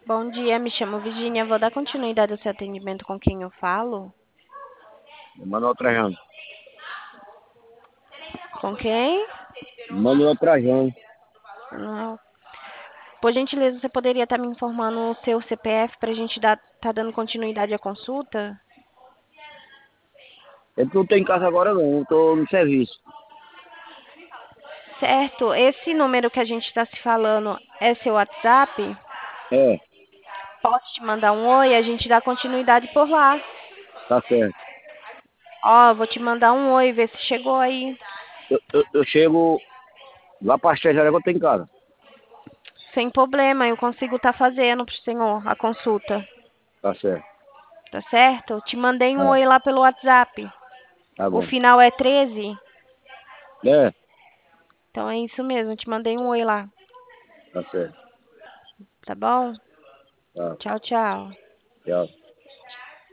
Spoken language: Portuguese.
Bom dia, me chamo Virginia. Vou dar continuidade ao seu atendimento com quem eu falo? Manuel Trajano. Com quem? Manuel Trajano. Não. Por gentileza, você poderia estar me informando o seu CPF para a gente tá dando continuidade à consulta? Eu não tô em casa agora não, eu tô no serviço. Certo, esse número que a gente está se falando é seu WhatsApp? É, Posso te mandar um oi e a gente dá continuidade por lá. tá certo. Ó, vou te mandar um oi, ver se chegou aí. Eu chego lá para as 3 horas que eu tô em casa. Sem problema, eu consigo estar fazendo pro senhor a consulta. Tá certo. Tá certo? Te mandei um É, oi lá pelo WhatsApp. tá O bom. final é 13. É, Então é isso mesmo, te mandei um oi lá. tá certo. Tá bom? Tá, Tchau, tchau. tchau.